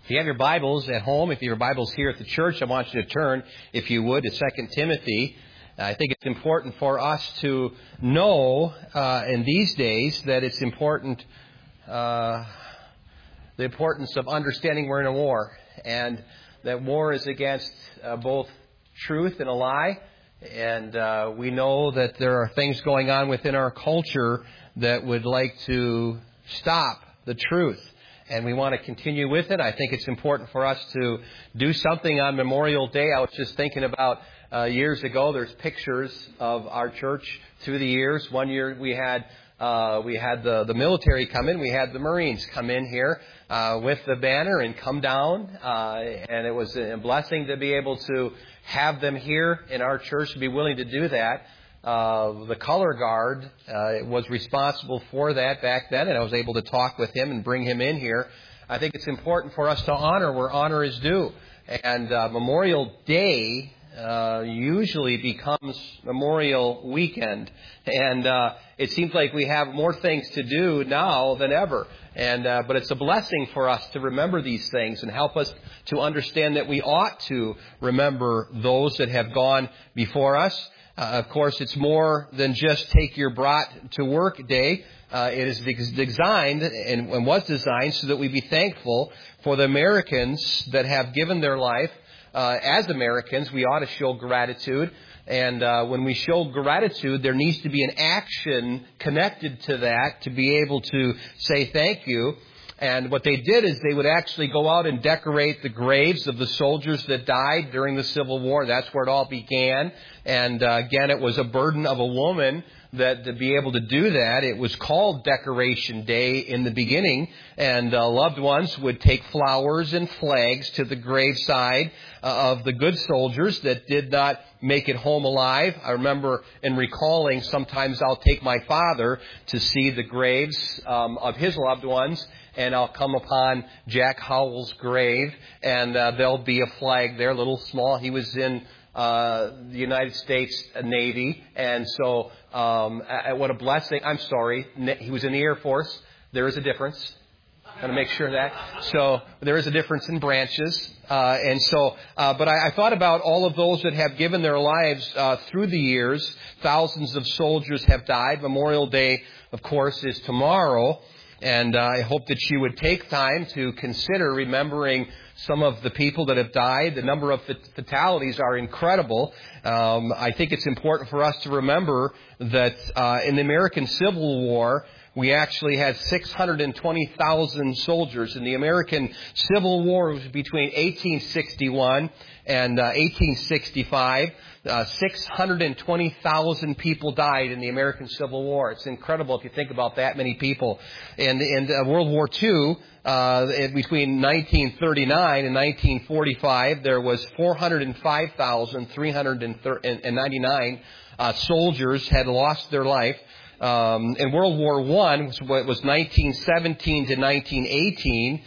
If you have your Bibles at home, if you have your Bibles here at the church, I want you to turn, if you would, to 2 Timothy. I think it's important for us to know in these days that it's important, the importance of understanding we're in a war, and that war is against both truth and a lie. And we know that there are things going on within our culture that would like to stop the truth. And we want to continue with it. I think it's important for us to do something on Memorial Day. I was just thinking about years ago, there's pictures of our church through the years. One year we had the military come in. We had the Marines come in here with the banner and come down. And it was a blessing to be able to have them here in our church, to be willing to do that. The color guard was responsible for that back then, and I was able to talk with him and bring him in here. I think it's important for us to honor where honor is due. And Memorial Day usually becomes Memorial Weekend. And it seems like we have more things to do now than ever. But it's a blessing for us to remember these things and help us to understand that we ought to remember those that have gone before us. Of course, it's more than just take your brat to work day. It is designed and was designed so that we be thankful for the Americans that have given their life. As Americans, we ought to show gratitude. And when we show gratitude, there needs to be an action connected to that to be able to say thank you. And what they did is they would actually go out and decorate the graves of the soldiers that died during the Civil War. That's where it all began. And again, it was a burden of a woman that to be able to do that. It was called Decoration Day in the beginning. And loved ones would take flowers and flags to the graveside of the good soldiers that did not make it home alive. I remember in recalling, sometimes I'll take my father to see the graves of his loved ones. And I'll come upon Jack Howell's grave, and there'll be a flag there, little small. He was in the United States Navy, and so what a blessing. I'm sorry, he was in the Air Force. There is a difference. I'm going to make sure of that. So there is a difference in branches. But I thought about all of those that have given their lives through the years. Thousands of soldiers have died. Memorial Day, of course, is tomorrow. And I hope that you would take time to consider remembering some of the people that have died. The number of fatalities are incredible. I think it's important for us to remember that in the American Civil War, we actually had 620,000 soldiers. In the American Civil War, it was between 1861 and 1865. 620,000 people died in the American Civil War. It's incredible if you think about that many people. And in World War II, between 1939 and 1945, there was 405,399 soldiers had lost their life. In World War I, which was 1917 to 1918,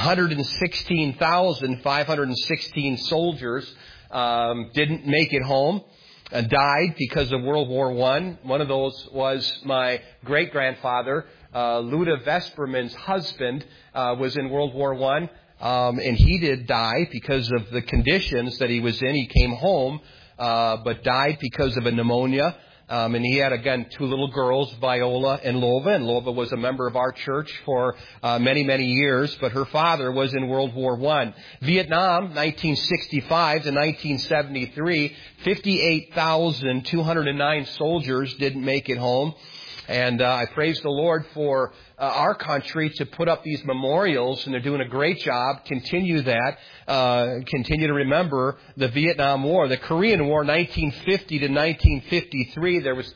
116,516 soldiers didn't make it home, died because of World War I. One of those was my great-grandfather, Luda Vesperman's husband, was in World War I, and he did die because of the conditions that he was in. He came home, but died because of a pneumonia. And he had, again, two little girls, Viola and Lova. And Lova was a member of our church for many, many years. But her father was in World War I. Vietnam, 1965 to 1973, 58,209 soldiers didn't make it home. And I praise the Lord for our country to put up these memorials, and they're doing a great job. Continue that. Continue to remember the Vietnam War. The Korean War, 1950 to 1953, there was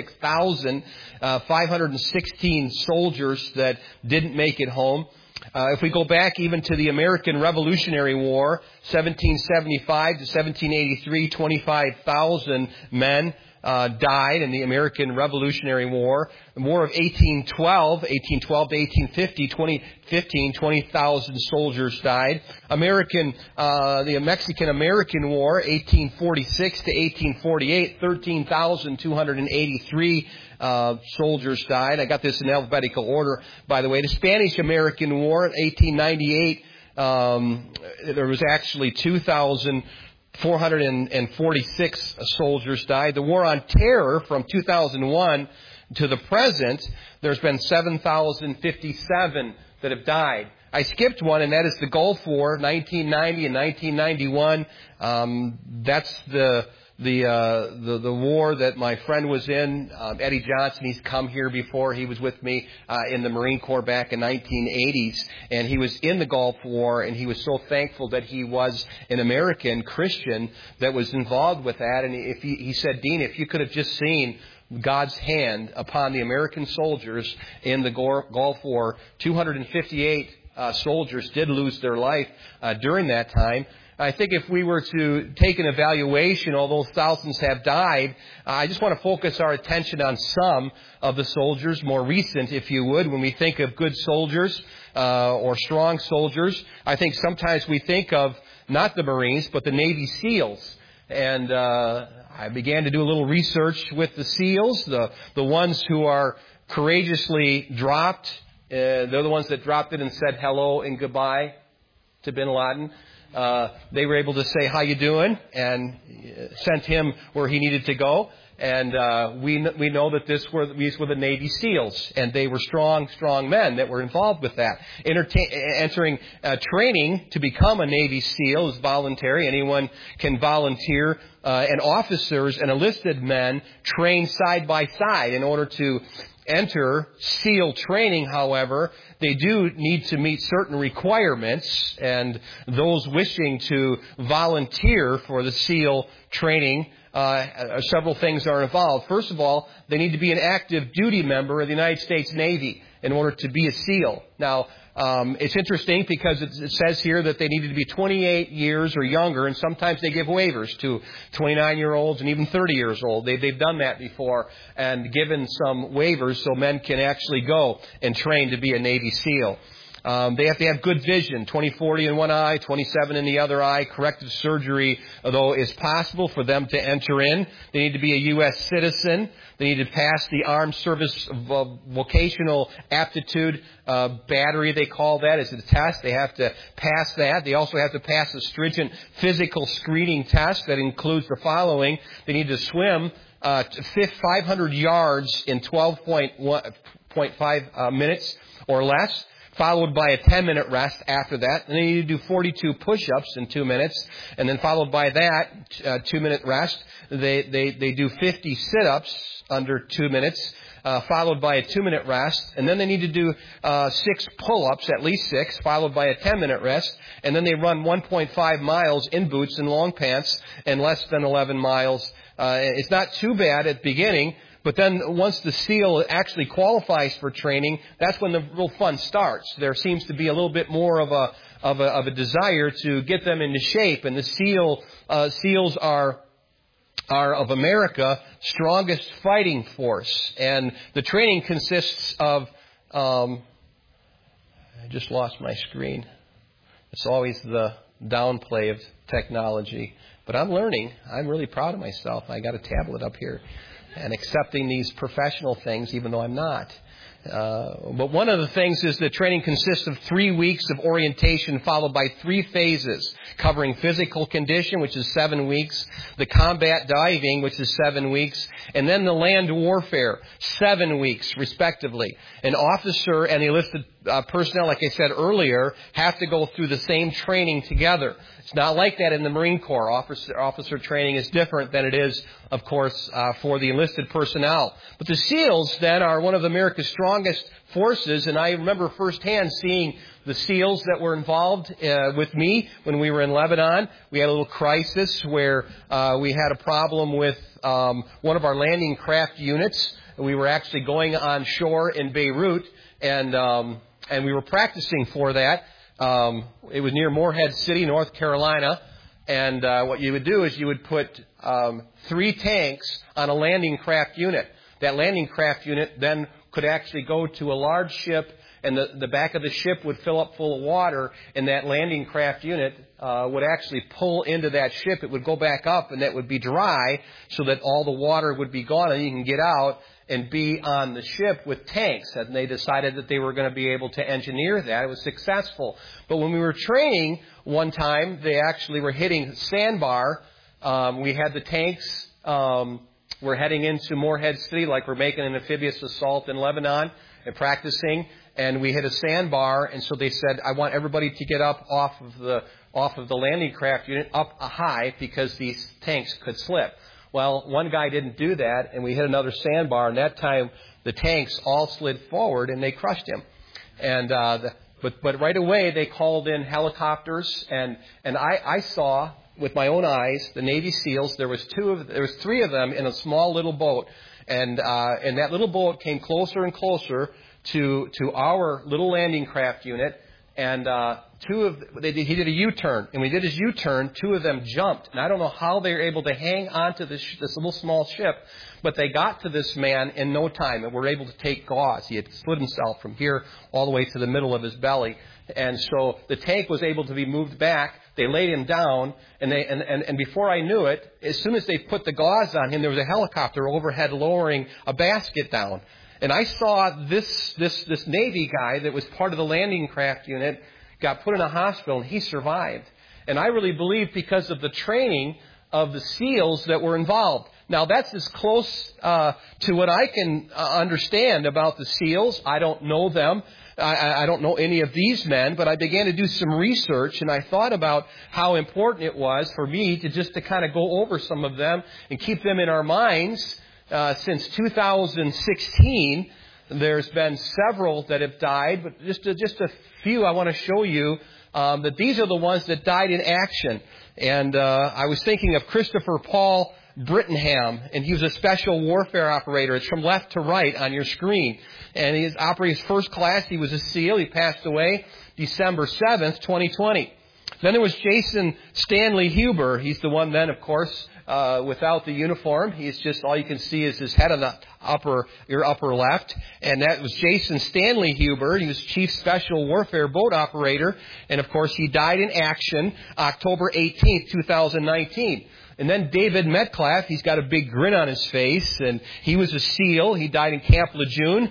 36,516 soldiers that didn't make it home. If we go back even to the American Revolutionary War, 1775 to 1783, 25,000 men died in the American Revolutionary War. The War of 1812 to 1850, 20,000 soldiers died. The Mexican-American War, 1846 to 1848, 13,283 soldiers died. I got this in alphabetical order, by the way. The Spanish-American War, 1898 there was actually 2,446 soldiers died. The War on Terror from 2001 to the present, there's been 7,057 that have died. I skipped one, and that is the Gulf War, 1990 and 1991. That's the war that my friend was in, Eddie Johnson. He's come here before. He was with me in the Marine Corps back in 1980s, and he was in the Gulf War, and he was so thankful that he was an American Christian that was involved with that. And he said, Dean, if you could have just seen God's hand upon the American soldiers in the Gulf War, 258 soldiers did lose their life during that time. I think if we were to take an evaluation, although thousands have died, I just want to focus our attention on some of the soldiers, more recent, if you would. When we think of good soldiers or strong soldiers, I think sometimes we think of not the Marines, but the Navy SEALs. And I began to do a little research with the SEALs, the ones who are courageously dropped. They're the ones that dropped it and said hello and goodbye to bin Laden. They were able to say, how you doing? And sent him where he needed to go. And we know that these were the Navy SEALs. And they were strong men that were involved with that. Entering training to become a Navy SEAL is voluntary. Anyone can volunteer. And officers and enlisted men train side by side. In order to enter SEAL training, however, they do need to meet certain requirements, and those wishing to volunteer for the SEAL training, several things are involved. First of all, they need to be an active duty member of the United States Navy in order to be a SEAL. Now, it's interesting because it says here that they needed to be 28 years or younger, and sometimes they give waivers to 29-year-olds and even 30 years old. They've done that before and given some waivers so men can actually go and train to be a Navy SEAL. They have to have good vision, 20/40 in one eye, 27 in the other eye. Corrective surgery, though, is possible for them to enter in. They need to be a U.S. citizen. They need to pass the Armed Service Vocational Aptitude Battery, they call that. It's a test. They have to pass that. They also have to pass a stringent physical screening test that includes the following. They need to swim 500 yards in 12.5 minutes or less, followed by a 10-minute rest after that. And then you do 42 push-ups in 2 minutes. And then followed by that, 2-minute rest. They do 50 sit-ups under 2 minutes, followed by a 2-minute rest. And then they need to do 6 pull-ups, at least 6, followed by a 10-minute rest. And then they run 1.5 miles in boots and long pants and less than 11 miles. It's not too bad at the beginning. But then once the SEAL actually qualifies for training, that's when the real fun starts. There seems to be a little bit more of a desire to get them into shape. And the SEALs are of America strongest fighting force. And the training consists of I just lost my screen. It's always the downplay of technology. But I'm learning. I'm really proud of myself. I got a tablet up here. And accepting these professional things, even though I'm not. But one of the things is that training consists of 3 weeks of orientation followed by 3 phases, covering physical condition, which is 7 weeks, the combat diving, which is 7 weeks, and then the land warfare, 7 weeks, respectively. An officer and enlisted personnel, like I said earlier, have to go through the same training together. It's not like that in the Marine Corps. Officer training is different than it is, of course, for the enlisted personnel. But the SEALs, then, are one of America's strongest forces, and I remember firsthand seeing the SEALs that were involved with me when we were in Lebanon. We had a little crisis where we had a problem with one of our landing craft units. We were actually going on shore in Beirut, and we were practicing for that. It was near Morehead City, North Carolina. And what you would do is you would put 3 tanks on a landing craft unit. That landing craft unit then could actually go to a large ship, and the back of the ship would fill up full of water, and that landing craft unit would actually pull into that ship. It would go back up, and that would be dry so that all the water would be gone, and you can get out and be on the ship with tanks. And they decided that they were going to be able to engineer that. It was successful. But when we were training one time, they actually were hitting sandbar. We had the tanks. We're heading into Morehead City, like we're making an amphibious assault in Lebanon and practicing. And we hit a sandbar, and so they said, I want everybody to get up off of the landing craft unit up high because these tanks could slip. Well, one guy didn't do that, and we hit another sandbar, and that time the tanks all slid forward and they crushed him. And but right away they called in helicopters, and I saw with my own eyes the Navy SEALs. There was three of them in a small little boat, and that little boat came closer and closer to our little landing craft unit, and he did a U-turn, and when he did his U-turn, two of them jumped, and I don't know how they were able to hang on to this little small ship, but they got to this man in no time and were able to take gauze. He had slit himself from here all the way to the middle of his belly, and so the tank was able to be moved back. They laid him down, and before I knew it, as soon as they put the gauze on him, there was a helicopter overhead lowering a basket down. And I saw this Navy guy that was part of the landing craft unit got put in a hospital, and he survived. And I really believe because of the training of the SEALs that were involved. Now, that's as close to what I can understand about the SEALs. I don't know them. I don't know any of these men, but I began to do some research, and I thought about how important it was for me to kind of go over some of them and keep them in our minds. Since 2016, there's been several that have died, but just a few I want to show you that these are the ones that died in action. And I was thinking of Christopher Paul Brittenham, and he was a special warfare operator. It's from left to right on your screen. And he operated first class. He was a SEAL. He passed away December 7th, 2020. Then there was Jason Stanley Huber. He's the one then, of course, without the uniform. He's just, all you can see is his head on the your upper left. And that was Jason Stanley Huber. He was Chief Special Warfare Boat Operator. And of course, he died in action October 18th, 2019. And then David Metcalf, he's got a big grin on his face, and he was a SEAL. He died in Camp Lejeune,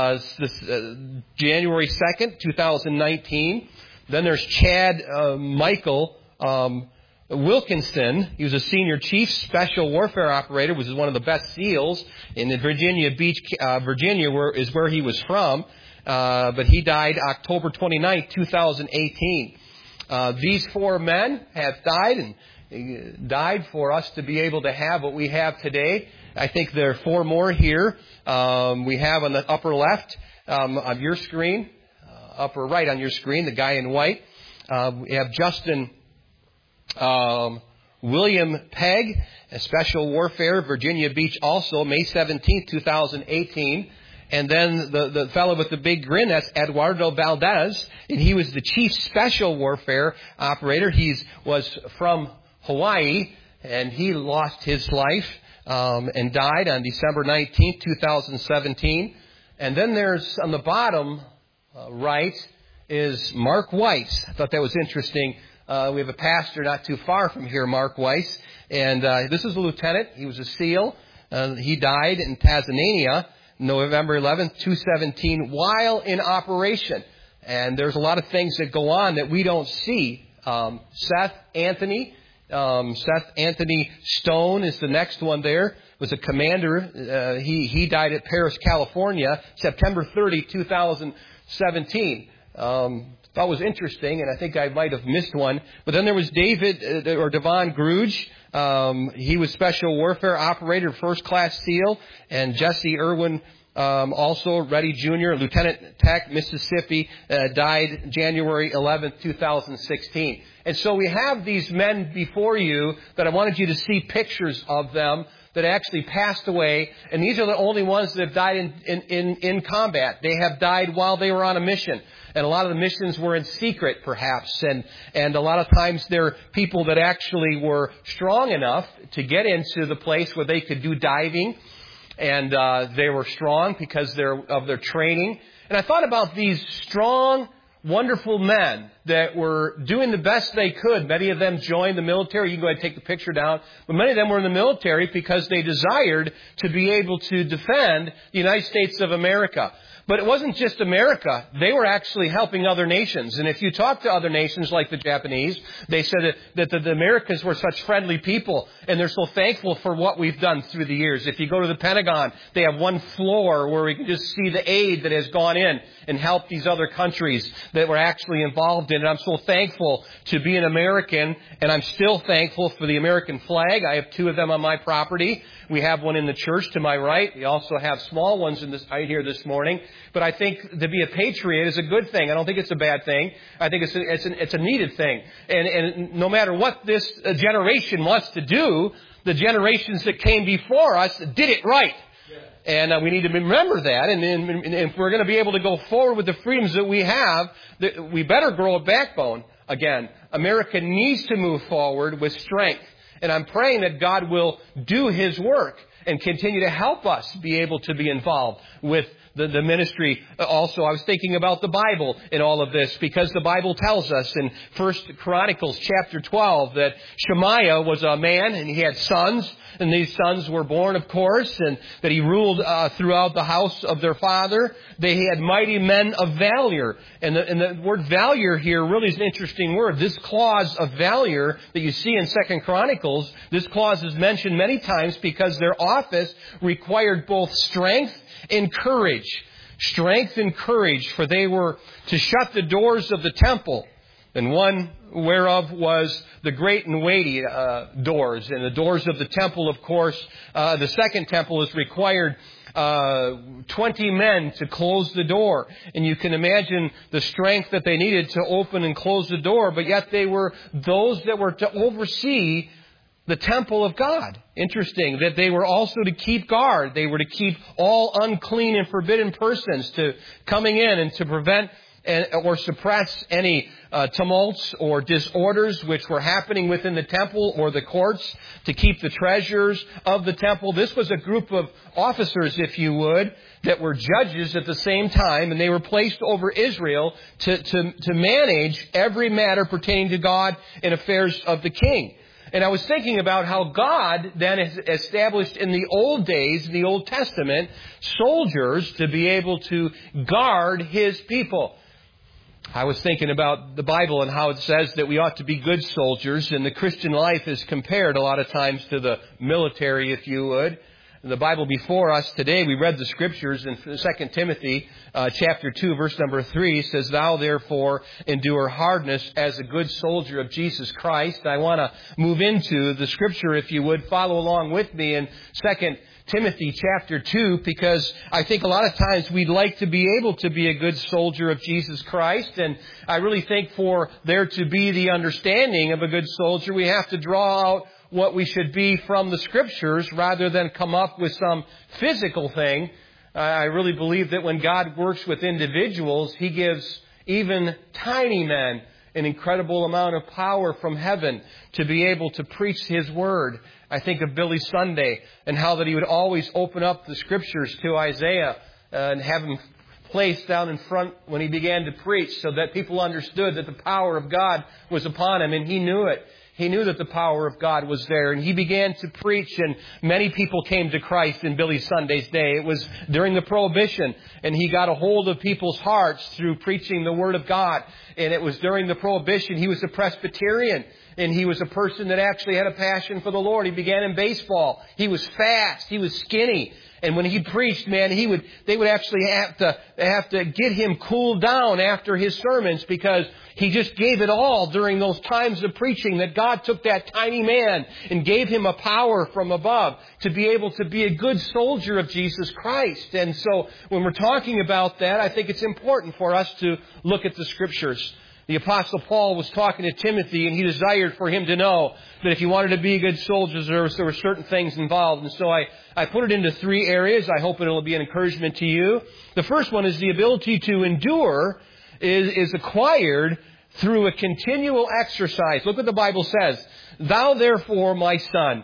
January 2nd, 2019. Then there's Chad Michael Wilkinson. He was a senior chief special warfare operator, was one of the best SEALs in the Virginia Beach, Virginia, is where he was from. But he died October 29th, 2018. These four men have died and died for us to be able to have what we have today. I think there are four more here. We have on the upper left on your screen, upper right on your screen, the guy in white. We have Justin William Pegg, a special warfare, Virginia Beach also, May 17th, 2018. And then the fellow with the big grin, that's Eduardo Valdez, and he was the chief special warfare operator. He was from Hawaii, and he lost his life and died on December 19th, 2017. And then there's on the bottom right is Mark Weiss. I thought that was interesting. We have a pastor not too far from here, Mark Weiss. And this is a lieutenant. He was a SEAL. He died in Tasmania, November 11th, 2017, while in operation. And there's a lot of things that go on that we don't see. Seth Anthony Stone is the next one there. Was a commander. He died at Paris, California, September 30, 2017. That was interesting, and I think I might have missed one. But then there was Devon Gruge. He was Special Warfare Operator, First Class SEAL. And Jesse Irwin, also Reddy Jr., Lieutenant Tech, Mississippi, died January 11th, 2016. And so we have these men before you that I wanted you to see pictures of them that actually passed away. And these are the only ones that have died in combat. They have died while they were on a mission. And a lot of the missions were in secret, perhaps. And a lot of times they're people that actually were strong enough to get into the place where they could do diving. And they were strong because of their training. And I thought about these strong, wonderful men that were doing the best they could. Many of them joined the military. You can go ahead and take the picture down. But many of them were in the military because they desired to be able to defend the United States of America. But it wasn't just America. They were actually helping other nations. And if you talk to other nations like the Japanese, they said that the Americans were such friendly people, and they're so thankful for what we've done through the years. If you go to the Pentagon, they have one floor where we can just see the aid that has gone in and helped these other countries that were actually involved in it. I'm so thankful to be an American, and I'm still thankful for the American flag. I have 2 of them on my property. We have one in the church to my right. We also have small ones right here this morning. But I think to be a patriot is a good thing. I don't think it's a bad thing. I think it's a needed thing. And no matter what this generation wants to do, the generations that came before us did it right. And we need to remember that. And if we're going to be able to go forward with the freedoms that we have, we better grow a backbone. Again, America needs to move forward with strength. And I'm praying that God will do His work and continue to help us be able to be involved with the ministry. Also, I was thinking about the Bible in all of this, because the Bible tells us in 1 Chronicles chapter 12 that Shemaiah was a man and he had sons, and these sons were born, of course, and that he ruled throughout the house of their father. They had mighty men of valor. And the word valor here really is an interesting word. This clause of valor that you see in 2 Chronicles, this clause is mentioned many times because their office required both strength and courage. Strength and courage, for they were to shut the doors of the temple, and one whereof was the great and weighty doors. And the doors of the temple, of course, the second temple is required 20 men to close the door. And you can imagine the strength that they needed to open and close the door, but yet they were those that were to oversee the temple of God. Interesting that they were also to keep guard. They were to keep all unclean and forbidden persons to coming in and to prevent or suppress any tumults or disorders which were happening within the temple or the courts, to keep the treasures of the temple. This was a group of officers, if you would, that were judges at the same time, and they were placed over Israel to manage every matter pertaining to God and affairs of the king. And I was thinking about how God then has established in the old days, in the Old Testament, soldiers to be able to guard His people. I was thinking about the Bible and how it says that we ought to be good soldiers, and the Christian life is compared a lot of times to the military, if you would. In the Bible before us today, we read the Scriptures in 2 Timothy chapter 2, verse number 3, says, "Thou therefore endure hardness as a good soldier of Jesus Christ." I want to move into the Scripture, if you would. Follow along with me in 2 Timothy chapter 2, because I think a lot of times we'd like to be able to be a good soldier of Jesus Christ. And I really think for there to be the understanding of a good soldier, we have to draw out what we should be from the Scriptures rather than come up with some physical thing. I really believe that when God works with individuals, He gives even tiny men an incredible amount of power from heaven to be able to preach His Word. I think of Billy Sunday and how that he would always open up the Scriptures to Isaiah and have him placed down in front when he began to preach, so that people understood that the power of God was upon him, and he knew it. He knew that the power of God was there, and he began to preach, and many people came to Christ in Billy Sunday's day. It was during the Prohibition, and he got a hold of people's hearts through preaching the Word of God. And it was during the Prohibition. He was a Presbyterian, and he was a person that actually had a passion for the Lord. He began in baseball. He was fast. He was skinny. And when he preached, man, they would actually have to get him cooled down after his sermons, because he just gave it all during those times of preaching, that God took that tiny man and gave him a power from above to be able to be a good soldier of Jesus Christ. And so when we're talking about that, I think it's important for us to look at the Scriptures. The Apostle Paul was talking to Timothy, and he desired for him to know that if he wanted to be a good soldier, there were certain things involved. And so I put it into 3 areas. I hope it will be an encouragement to you. The first one is the ability to endure is acquired through a continual exercise. Look what the Bible says. "Thou therefore, my son,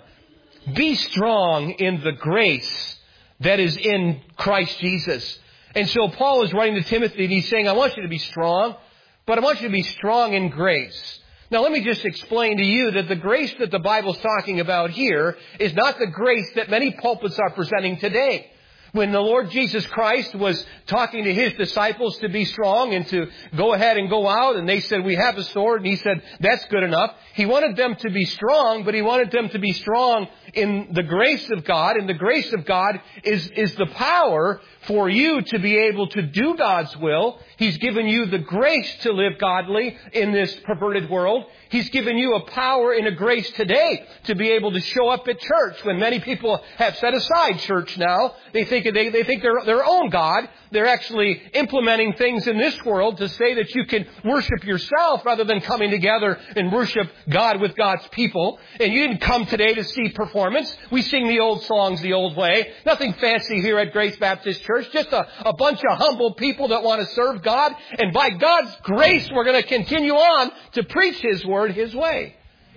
be strong in the grace that is in Christ Jesus." And so Paul is writing to Timothy, and he's saying, I want you to be strong. but I want you to be strong in grace. Now, let me just explain to you that the grace that the Bible's talking about here is not the grace that many pulpits are presenting today. When the Lord Jesus Christ was talking to His disciples to be strong and to go ahead and go out, and they said, we have a sword, and He said, that's good enough. He wanted them to be strong, but He wanted them to be strong in the grace of God. And the grace of God is the power for you to be able to do God's will. He's given you the grace to live godly in this perverted world. He's given you a power and a grace today to be able to show up at church. When many people have set aside church now, they think they're their own God. They're actually implementing things in this world to say that you can worship yourself rather than coming together and worship God with God's people. And you didn't come today to see performance. We sing the old songs the old way. Nothing fancy here at Grace Baptist Church. Just a bunch of humble people that want to serve God. And by God's grace, we're going to continue on to preach His Word His way.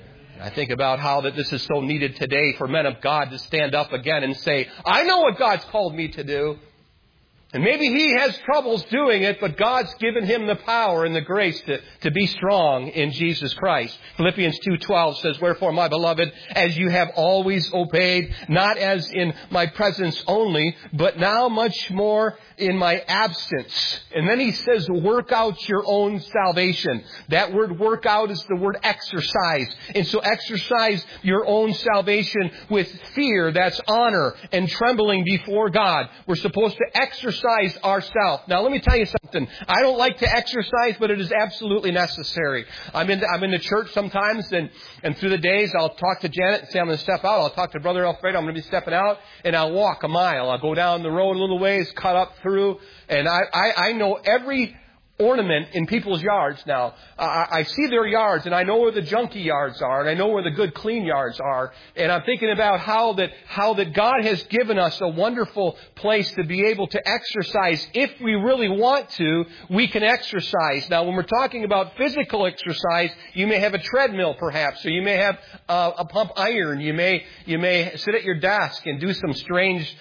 I think about how that this is so needed today for men of God to stand up again and say, I know what God's called me to do. And maybe he has troubles doing it, but God's given him the power and the grace to be strong in Jesus Christ. Philippians 2:12 says, wherefore, my beloved, as you have always obeyed, not as in my presence only, but now much more in my absence. And then he says, work out your own salvation. That word work out is the word exercise. And so exercise your own salvation with fear. That's honor and trembling before God. We're supposed to exercise ourselves. Now, let me tell you something. I don't like to exercise, but it is absolutely necessary. I'm in the church sometimes, and through the days, I'll talk to Janet and say, I'm going to step out. I'll talk to Brother Alfredo. I'm going to be stepping out, and I'll walk a mile. I'll go down the road a little ways, cut up through, and I know every ornament in people's yards now. I see their yards, and I know where the junky yards are, and I know where the good clean yards are. And I'm thinking about how that God has given us a wonderful place to be able to exercise. If we really want to, we can exercise. Now, when we're talking about physical exercise, you may have a treadmill perhaps, or you may have a pump iron. You may sit at your desk and do some strange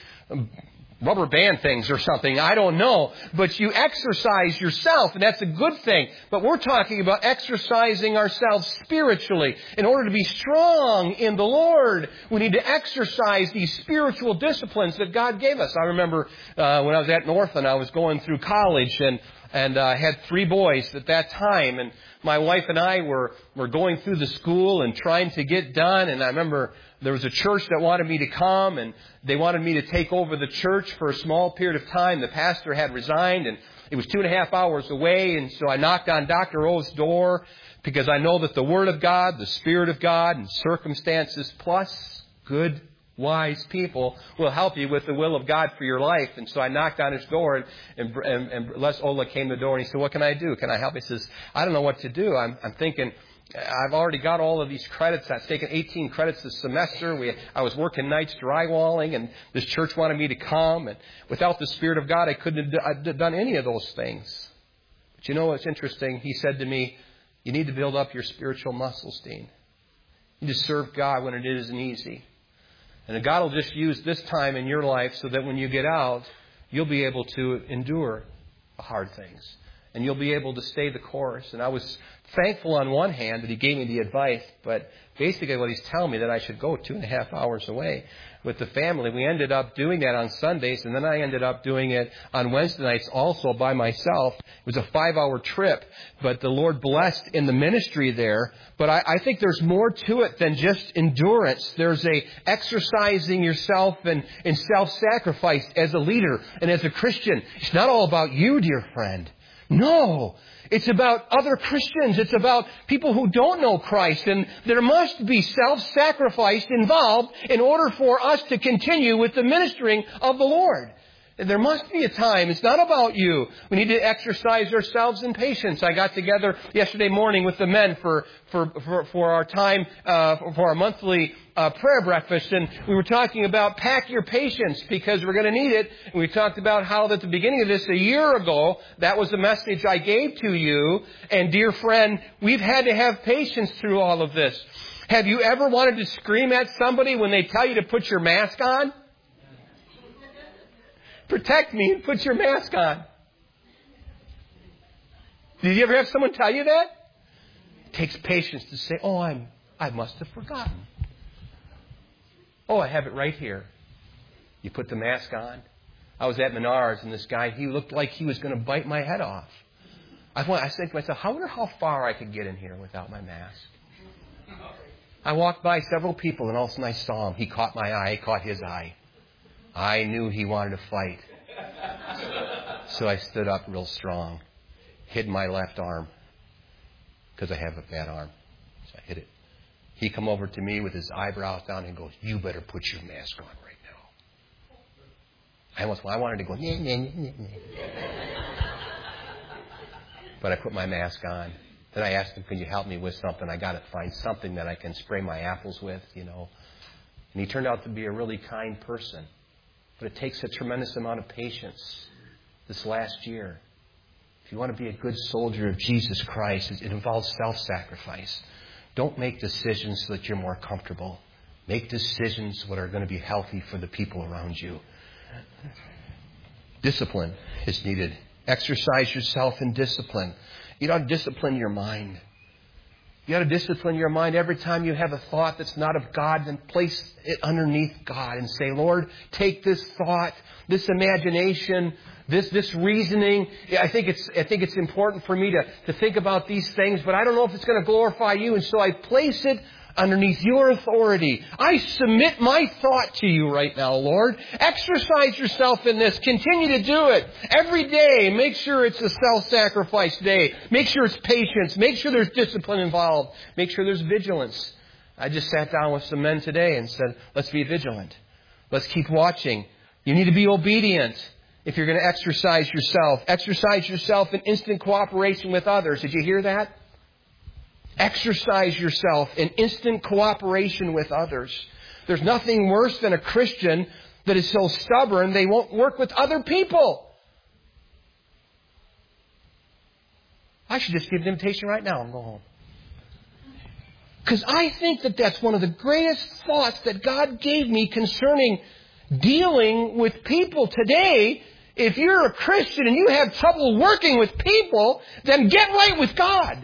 rubber band things or something. I don't know. But you exercise yourself, and that's a good thing. But we're talking about exercising ourselves spiritually. In order to be strong in the Lord, we need to exercise these spiritual disciplines that God gave us. I remember when I was at Northland, I was going through college, and I had 3 boys at that time. And my wife and I were going through the school and trying to get done. And I remember there was a church that wanted me to come, and they wanted me to take over the church for a small period of time. The pastor had resigned, and it was 2.5 hours away. And so I knocked on Dr. O's door because I know that the Word of God, the Spirit of God, and circumstances plus good, wise people will help you with the will of God for your life. And so I knocked on his door, and Les Ola came to the door, and he said, what can I do? Can I help? He says, I don't know what to do. I'm thinking, I've already got all of these credits. I've taken 18 credits this semester. I was working nights drywalling, and this church wanted me to come. And without the Spirit of God, I couldn't have done any of those things. But you know what's interesting? He said to me, you need to build up your spiritual muscles, Dean. You need to serve God when it isn't easy. And God will just use this time in your life so that when you get out, you'll be able to endure the hard things. And you'll be able to stay the course. And I was thankful on one hand that he gave me the advice, but basically what he's telling me that I should go 2.5 hours away with the family. We ended up doing that on Sundays, and then I ended up doing it on Wednesday nights also by myself. It was a 5-hour trip, but the Lord blessed in the ministry there. But I think there's more to it than just endurance. There's a exercising yourself and self-sacrifice as a leader and as a Christian. It's not all about you, dear friend. No, it's about other Christians. It's about people who don't know Christ. And there must be self-sacrifice involved in order for us to continue with the ministering of the Lord. There must be a time. It's not about you. We need to exercise ourselves in patience. I got together yesterday morning with the men for our time, for our monthly prayer breakfast. And we were talking about pack your patience because we're going to need it. And we talked about how at the beginning of this a year ago, that was the message I gave to you. And dear friend, we've had to have patience through all of this. Have you ever wanted to scream at somebody when they tell you to put your mask on? Protect me and put your mask on. Did you ever have someone tell you that? It takes patience to say, oh, I must have forgotten. Oh, I have it right here. You put the mask on. I was at Menards, and this guy, he looked like he was going to bite my head off. I think to myself, I wonder how far I could get in here without my mask. I walked by several people, and all of a sudden I saw him. He caught my eye. He caught his eye. I knew he wanted to fight. So I stood up real strong, hid my left arm, because I have a bad arm. So I hid it. He come over to me with his eyebrows down and goes, you better put your mask on right now. I wanted to go, nah, nah, nah, nah. But I put my mask on. Then I asked him, can you help me with something? I got to find something that I can spray my apples with, And he turned out to be a really kind person. But it takes a tremendous amount of patience this last year. If you want to be a good soldier of Jesus Christ, it involves self-sacrifice. Don't make decisions so that you're more comfortable. Make decisions that are going to be healthy for the people around you. Discipline is needed. Exercise yourself in discipline. You ought to discipline your mind. You ought to discipline your mind every time you have a thought that's not of God, then place it underneath God and say, Lord, take this thought, this imagination, this reasoning. I think it's important for me to think about these things, but I don't know if it's going to glorify you, and so I place it underneath your authority. I submit my thought to you right now, Lord. Exercise yourself in this. Continue to do it. Every day, make sure it's a self-sacrifice day. Make sure it's patience. Make sure there's discipline involved. Make sure there's vigilance. I just sat down with some men today and said, let's be vigilant. Let's keep watching. You need to be obedient if you're going to exercise yourself. Exercise yourself in instant cooperation with others. Did you hear that? Exercise yourself in instant cooperation with others. There's nothing worse than a Christian that is so stubborn they won't work with other people. I should just give an invitation right now and go home. Because I think that's one of the greatest thoughts that God gave me concerning dealing with people today. If you're a Christian and you have trouble working with people, then get right with God.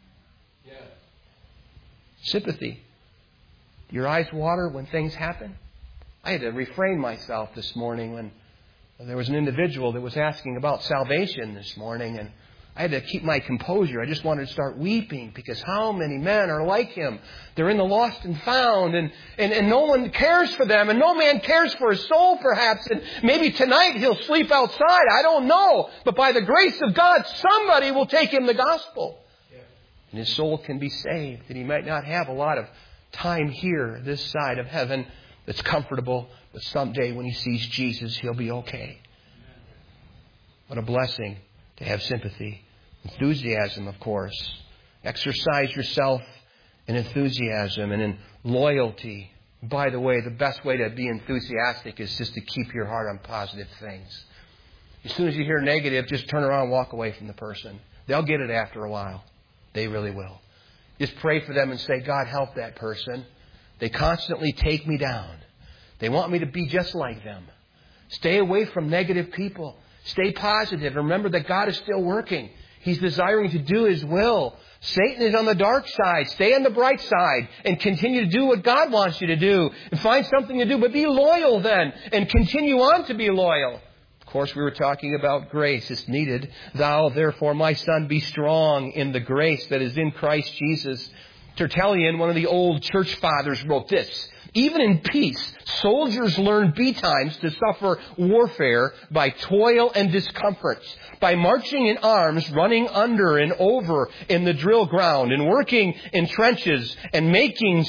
Sympathy. Do your eyes water when things happen? I had to refrain myself this morning when there was an individual that was asking about salvation this morning, and I had to keep my composure. I just wanted to start weeping because how many men are like him? They're in the lost and found, and no one cares for them, and no man cares for his soul perhaps, and maybe tonight he'll sleep outside. I don't know. But by the grace of God, somebody will take him the gospel. And his soul can be saved. And he might not have a lot of time here, this side of heaven, that's comfortable. But someday when he sees Jesus, he'll be okay. What a blessing to have sympathy. Enthusiasm, of course. Exercise yourself in enthusiasm and in loyalty. By the way, the best way to be enthusiastic is just to keep your heart on positive things. As soon as you hear negative, just turn around and walk away from the person. They'll get it after a while. They really will. Just pray for them and say, God, help that person. They constantly take me down. They want me to be just like them. Stay away from negative people. Stay positive. Remember that God is still working. He's desiring to do His will. Satan is on the dark side. Stay on the bright side and continue to do what God wants you to do. And find something to do. But be loyal then and continue on to be loyal. Of course, we were talking about grace. It's needed. Thou, therefore, my son, be strong in the grace that is in Christ Jesus. Tertullian, one of the old church fathers, wrote this. Even in peace, soldiers learn betimes to suffer warfare by toil and discomforts, by marching in arms, running under and over in the drill ground, and working in trenches, and making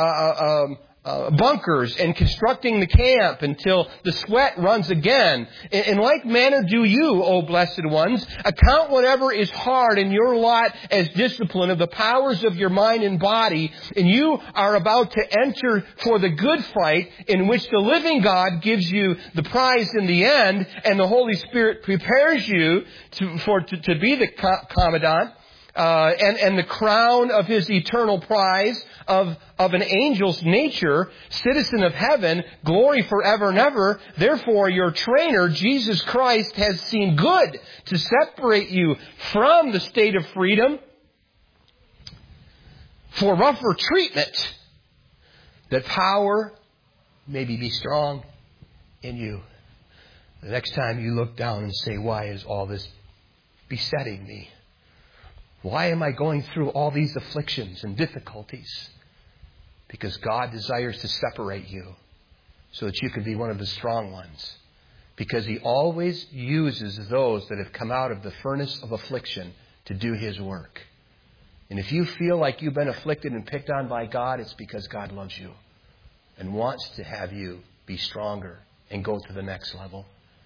bunkers and constructing the camp until the sweat runs again. In like manner do you, O blessed ones, account whatever is hard in your lot as discipline of the powers of your mind and body, and you are about to enter for the good fight in which the living God gives you the prize in the end, and the Holy Spirit prepares you to be the commandant. and the crown of his eternal prize of an angel's nature, citizen of heaven, glory forever and ever. Therefore, your trainer, Jesus Christ, has seen good to separate you from the state of freedom for rougher treatment, that power maybe be strong in you. The next time you look down and say, why is all this besetting me? Why am I going through all these afflictions and difficulties? Because God desires to separate you so that you can be one of the strong ones. Because He always uses those that have come out of the furnace of affliction to do His work. And if you feel like you've been afflicted and picked on by God, it's because God loves you and wants to have you be stronger and go to the next level.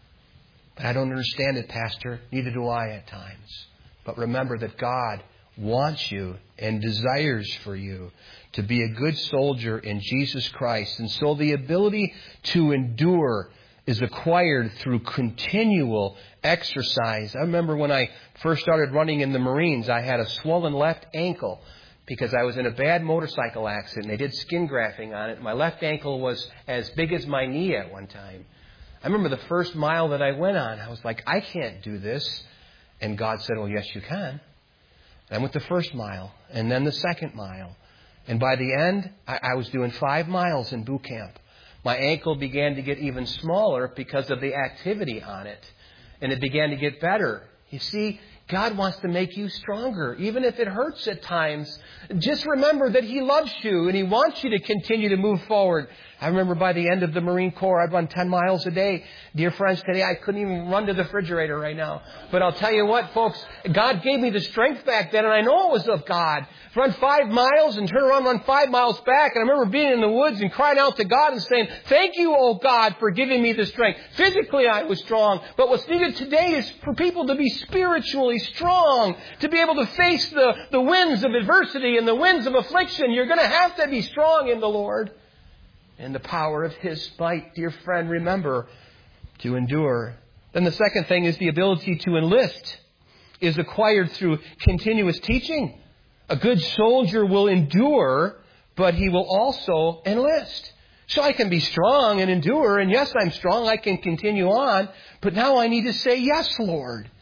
But I don't understand it, Pastor. Neither do I at times. But remember that God wants you and desires for you to be a good soldier in Jesus Christ. And so the ability to endure is acquired through continual exercise. I remember when I first started running in the Marines, I had a swollen left ankle because I was in a bad motorcycle accident. They did skin grafting on it. My left ankle was as big as my knee at one time. I remember the first mile that I went on, I was like, I can't do this. And God said, well, yes, you can. And I went the first mile and then the second mile. And by the end, I was doing 5 miles in boot camp. My ankle began to get even smaller because of the activity on it. And it began to get better. You see, God wants to make you stronger, even if it hurts at times. Just remember that He loves you and He wants you to continue to move forward. I remember by the end of the Marine Corps, I'd run 10 miles a day. Dear friends, today I couldn't even run to the refrigerator right now. But I'll tell you what, folks, God gave me the strength back then, and I know it was of God. Run 5 miles and turn around and run 5 miles back. And I remember being in the woods and crying out to God and saying, thank you, oh God, for giving me the strength. Physically, I was strong. But what's needed today is for people to be spiritually strong, to be able to face the winds of adversity and the winds of affliction. You're going to have to be strong in the Lord and the power of His might. Dear friend, remember to endure. Then the second thing is the ability to enlist is acquired through continuous teaching. A good soldier will endure, but he will also enlist. So I can be strong and endure, and yes, I'm strong, I can continue on, but now I need to say, yes, Lord.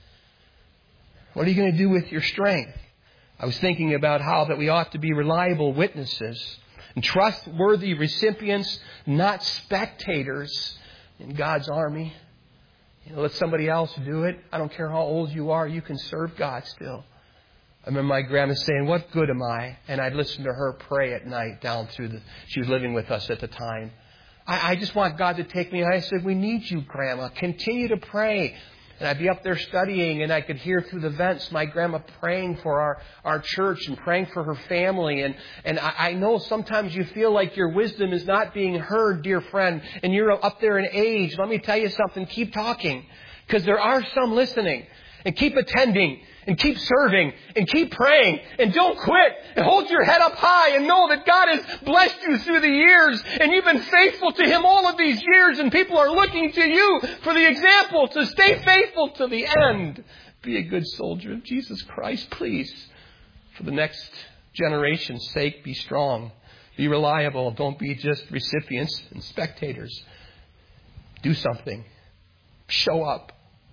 What are you going to do with your strength? I was thinking about how that we ought to be reliable witnesses and trustworthy recipients, not spectators in God's army. Let somebody else do it. I don't care how old you are, you can serve God still. I remember my grandma saying, what good am I? And I'd listen to her pray at night down through she was living with us at the time. I just want God to take me. And I said, we need you, Grandma. Continue to pray. And I'd be up there studying, and I could hear through the vents my grandma praying for our church and praying for her family. And I know sometimes you feel like your wisdom is not being heard, dear friend, and you're up there in age. Let me tell you something. Keep talking, because there are some listening. And keep attending, and keep serving, and keep praying, and don't quit, and hold your head up high, and know that God has blessed you through the years, and you've been faithful to Him all of these years, and people are looking to you for the example to stay faithful to the end. Be a good soldier of Jesus Christ, please. For the next generation's sake, be strong, be reliable, don't be just recipients and spectators. Do something. Show up.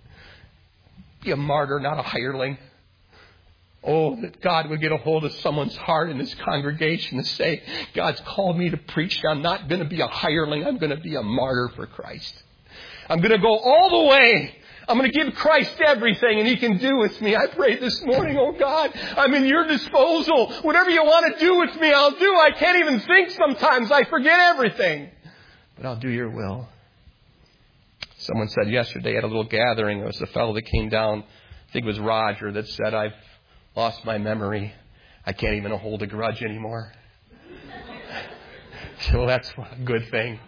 Be a martyr, not a hireling. Oh, that God would get a hold of someone's heart in this congregation and say, God's called me to preach. I'm not going to be a hireling. I'm going to be a martyr for Christ. I'm going to go all the way. I'm going to give Christ everything, and He can do with me. I prayed this morning, oh God, I'm in your disposal. Whatever you want to do with me, I'll do. I can't even think sometimes. I forget everything. But I'll do your will. Someone said yesterday at a little gathering, there was a fellow that came down, I think it was Roger, that said, I've lost my memory. I can't even hold a grudge anymore. So that's a good thing.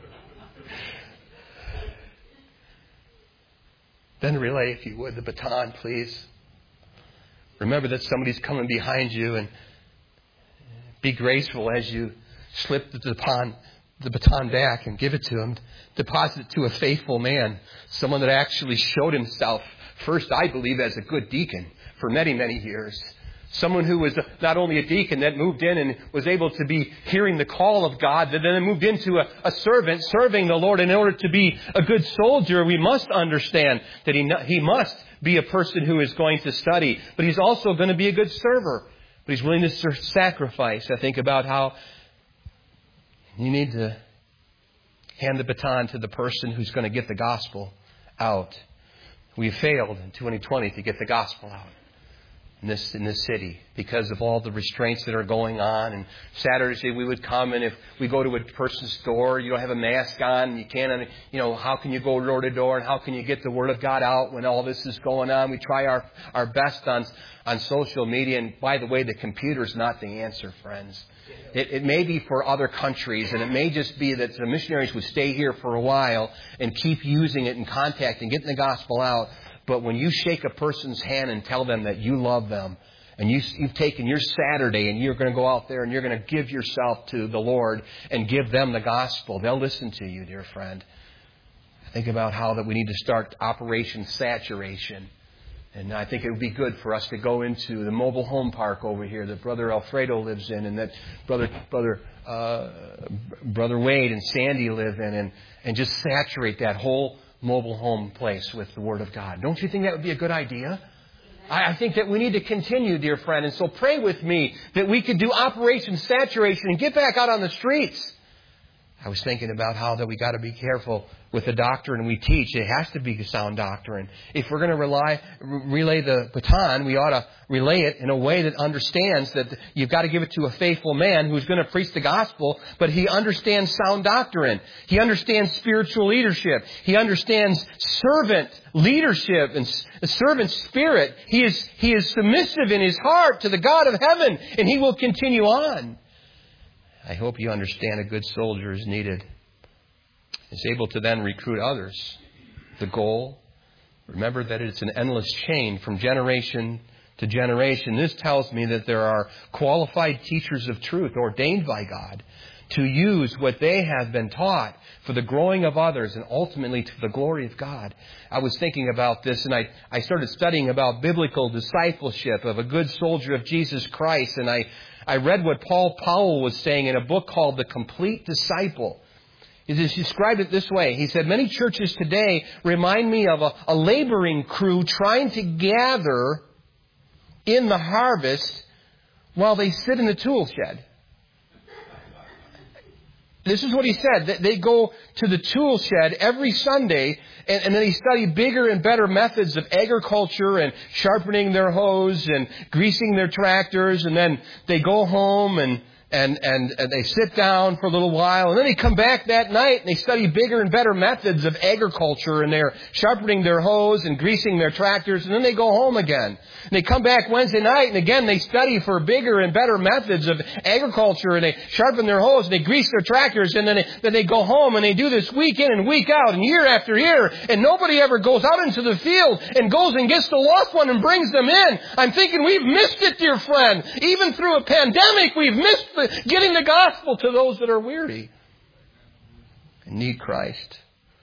Then relay, if you would, the baton, please. Remember that somebody's coming behind you, and be graceful as you slip the baton back and give it to him. Deposit it to a faithful man, someone that actually showed himself first, I believe, as a good deacon for many, many years. Someone who was not only a deacon that moved in and was able to be hearing the call of God, that then moved into a servant serving the Lord. In order to be a good soldier, we must understand that he must be a person who is going to study. But he's also going to be a good server. But he's willing to sacrifice. I think about how you need to hand the baton to the person who's going to get the gospel out. We failed in 2020 to get the gospel out in this city because of all the restraints that are going on. And Saturday we would come, and if we go to a person's door, you don't have a mask on, and you can't, how can you go door to door, and how can you get the word of God out when all this is going on? We try our best on social media, and by the way, the computer's not the answer, friends. It may be for other countries, and it may just be that the missionaries would stay here for a while and keep using it and contacting, getting the gospel out. But when you shake a person's hand and tell them that you love them, and you've taken your Saturday and you're going to go out there and you're going to give yourself to the Lord and give them the gospel, they'll listen to you, dear friend. Think about how that we need to start Operation Saturation. And I think it would be good for us to go into the mobile home park over here that Brother Alfredo lives in, and that Brother Wade and Sandy live in, and just saturate that whole mobile home place with the Word of God. Don't you think that would be a good idea? I think that we need to continue, dear friend. And so pray with me that we could do Operation Saturation and get back out on the streets. I was thinking about how that we got to be careful with the doctrine we teach. It has to be sound doctrine. If we're going to relay the baton, we ought to relay it in a way that understands that you've got to give it to a faithful man who's going to preach the gospel, but he understands sound doctrine. He understands spiritual leadership. He understands servant leadership and servant spirit. He is submissive in his heart to the God of heaven, and he will continue on. I hope you understand a good soldier is needed. Is able to then recruit others. The goal, remember that it's an endless chain from generation to generation. This tells me that there are qualified teachers of truth ordained by God to use what they have been taught for the growing of others and ultimately to the glory of God. I was thinking about this, and I started studying about biblical discipleship of a good soldier of Jesus Christ, and I read what Paul Powell was saying in a book called The Complete Disciple. He described it this way. He said, many churches today remind me of a laboring crew trying to gather in the harvest while they sit in the tool shed. This is what he said. They go to the tool shed every Sunday, and then they study bigger and better methods of agriculture and sharpening their hoes and greasing their tractors, and then they go home and they sit down for a little while, and then they come back that night and they study bigger and better methods of agriculture, and they're sharpening their hoes and greasing their tractors, and then they go home again. And they come back Wednesday night, and again they study for bigger and better methods of agriculture, and they sharpen their hoes and they grease their tractors, and then they go home, and they do this week in and week out and year after year, and nobody ever goes out into the field and goes and gets the lost one and brings them in. I'm thinking we've missed it, dear friend. Even through a pandemic, we've missed getting the gospel to those that are weary and need Christ.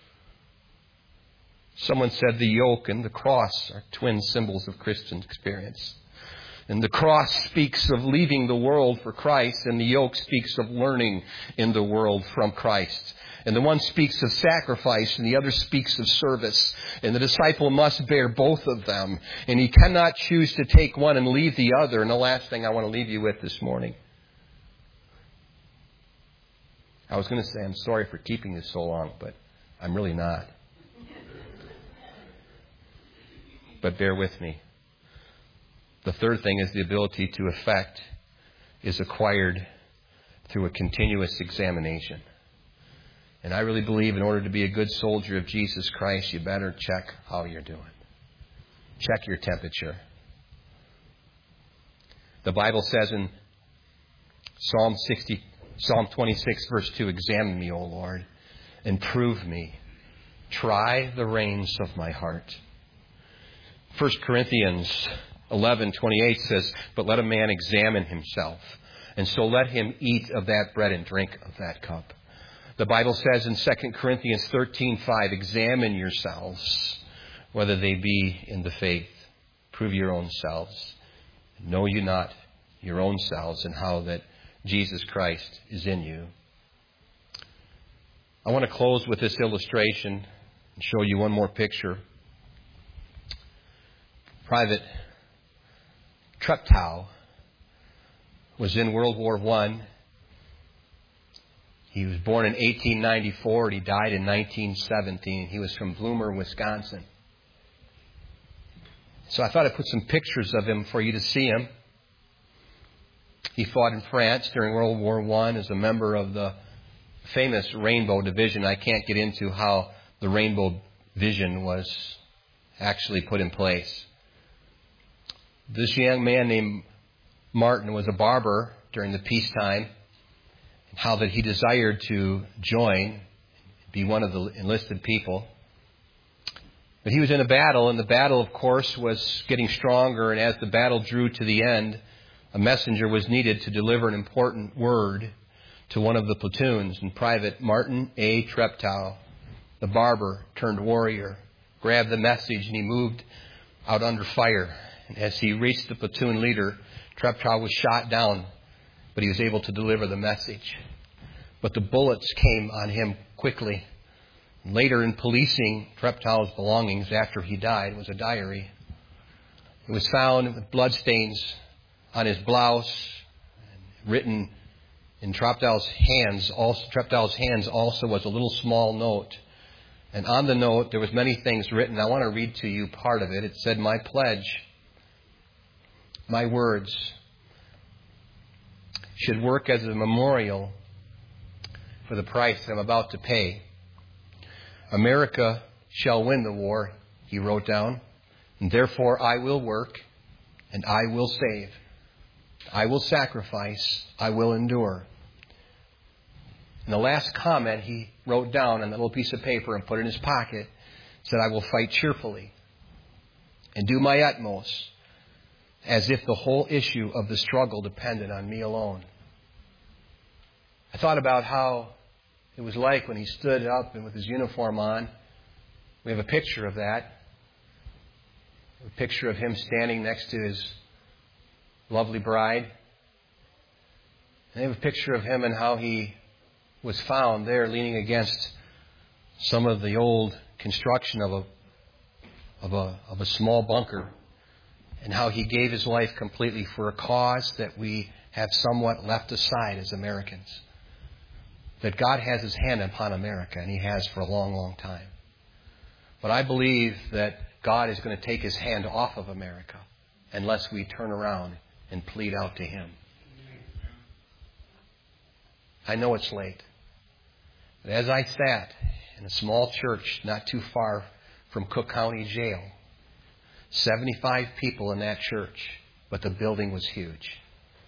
Someone said the yoke and the cross are twin symbols of Christian experience. And the cross speaks of leaving the world for Christ, and the yoke speaks of learning in the world from Christ. And the one speaks of sacrifice, and the other speaks of service. And the disciple must bear both of them. And he cannot choose to take one and leave the other. And the last thing I want to leave you with this morning. I was going to say I'm sorry for keeping this so long, but I'm really not. But bear with me. The third thing is the ability to effect is acquired through a continuous examination. And I really believe in order to be a good soldier of Jesus Christ, you better check how you're doing. Check your temperature. The Bible says in Psalm 26, verse 2, examine me, O Lord, and prove me. Try the reins of my heart. 1 Corinthians 11:28 says, but let a man examine himself, and so let him eat of that bread and drink of that cup. The Bible says in 2 Corinthians 13:5, examine yourselves, whether they be in the faith. Prove your own selves. Know you not your own selves, and how that Jesus Christ is in you. I want to close with this illustration and show you one more picture. Private Treptow was in World War I. He was born in 1894 and he died in 1917. He was from Bloomer, Wisconsin. So I thought I'd put some pictures of him for you to see him. He fought in France during World War I as a member of the famous Rainbow Division. I can't get into how the Rainbow Vision was actually put in place. This young man named Martin was a barber during the peacetime, and how that he desired to join, be one of the enlisted people. But he was in a battle, and the battle, of course, was getting stronger, and as the battle drew to the end, a messenger was needed to deliver an important word to one of the platoons. And Private Martin A. Treptow, the barber turned warrior, grabbed the message and he moved out under fire. And as he reached the platoon leader, Treptow was shot down, but he was able to deliver the message. But the bullets came on him quickly. Later in policing Treptow's belongings after he died was a diary. It was found with bloodstains on his blouse, written in Treptow's hands. Treptow's hands also was a little small note. And on the note, there was many things written. I want to read to you part of it. It said, "My pledge, my words, should work as a memorial for the price I'm about to pay. America shall win the war," he wrote down, "and therefore I will work and I will save. I will sacrifice, I will endure." And the last comment he wrote down on a little piece of paper and put in his pocket said, "I will fight cheerfully and do my utmost as if the whole issue of the struggle depended on me alone." I thought about how it was like when he stood up and with his uniform on. We have a picture of that. A picture of him standing next to his lovely bride. And they have a picture of him and how he was found there leaning against some of the old construction of a small bunker, and how he gave his life completely for a cause that we have somewhat left aside as Americans. That God has his hand upon America, and he has for a long, long time. But I believe that God is going to take his hand off of America unless we turn around and plead out to him. I know it's late. But as I sat in a small church not too far from Cook County Jail, 75 people in that church, but the building was huge.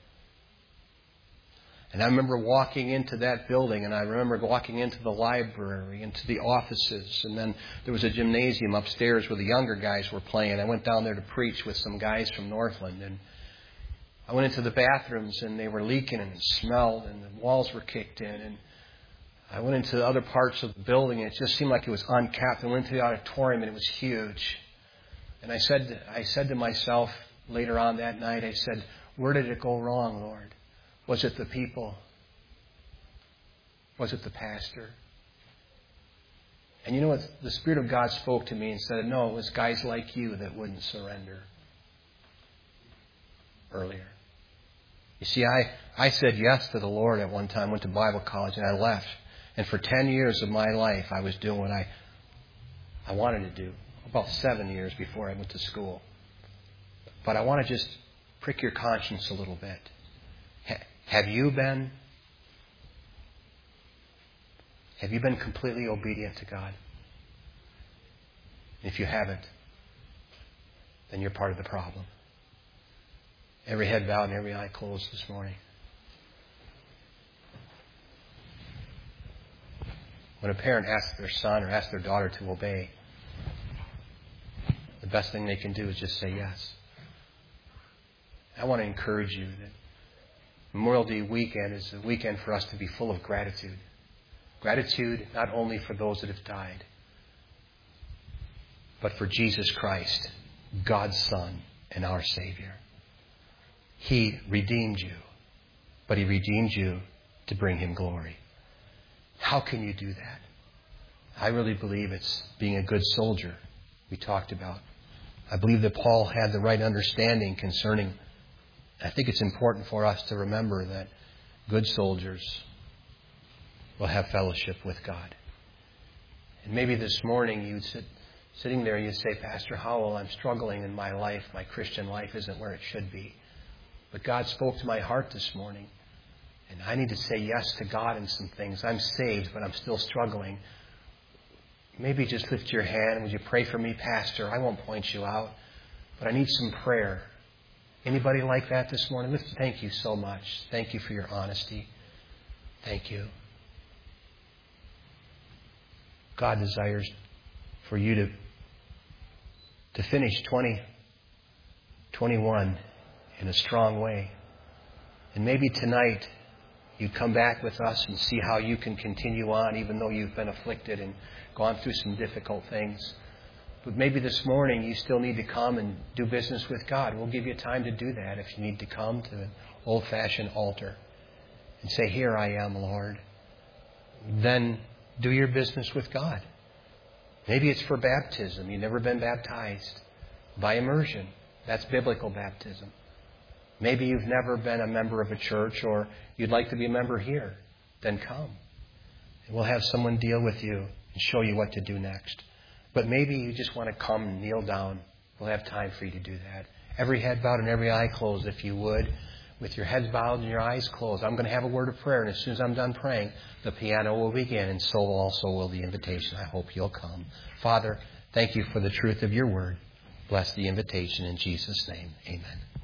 And I remember walking into that building, and I remember walking into the library, into the offices, and then there was a gymnasium upstairs where the younger guys were playing. I went down there to preach with some guys from Northland, and I went into the bathrooms, and they were leaking, and it smelled, and the walls were kicked in, and I went into other parts of the building, and it just seemed like it was uncapped. I went into the auditorium, and it was huge. And I said to myself later on that night, I said, "Where did it go wrong, Lord? Was it the people? Was it the pastor?" And you know what? The Spirit of God spoke to me and said, "No, it was guys like you that wouldn't surrender earlier." You see, I said yes to the Lord at one time, went to Bible college, and I left. And for 10 years of my life, I was doing what I wanted to do. About 7 years before I went to school. But I want to just prick your conscience a little bit. Have you been completely obedient to God? If you haven't, then you're part of the problem. Every head bowed and every eye closed this morning. When a parent asks their son or asks their daughter to obey, the best thing they can do is just say yes. I want to encourage you that Memorial Day weekend is a weekend for us to be full of gratitude. Gratitude not only for those that have died, but for Jesus Christ, God's Son and our Savior. He redeemed you, but He redeemed you to bring Him glory. How can you do that? I really believe it's being a good soldier we talked about. I believe that Paul had the right understanding concerning. I think it's important for us to remember that good soldiers will have fellowship with God. And maybe this morning you'd sitting there, you'd say, Pastor Howell, I'm struggling in my life. My Christian life isn't where it should be. But God spoke to my heart this morning. And I need to say yes to God in some things. I'm saved, but I'm still struggling. Maybe just lift your hand. Would you pray for me, Pastor? I won't point you out. But I need some prayer. Anybody like that this morning? Thank you so much. Thank you for your honesty. Thank you. God desires for you to finish 2021 in a strong way. And maybe tonight you come back with us and see how you can continue on even though you've been afflicted and gone through some difficult things. But maybe this morning you still need to come and do business with God. We'll give you time to do that if you need to come to an old-fashioned altar and say, here I am, Lord. Then do your business with God. Maybe it's for baptism. You've never been baptized by immersion. That's biblical baptism. Maybe you've never been a member of a church or you'd like to be a member here. Then come. And we'll have someone deal with you and show you what to do next. But maybe you just want to come and kneel down. We'll have time for you to do that. Every head bowed and every eye closed, if you would. With your heads bowed and your eyes closed. I'm going to have a word of prayer. And as soon as I'm done praying, the piano will begin. And so also will the invitation. I hope you'll come. Father, thank you for the truth of your word. Bless the invitation in Jesus' name. Amen.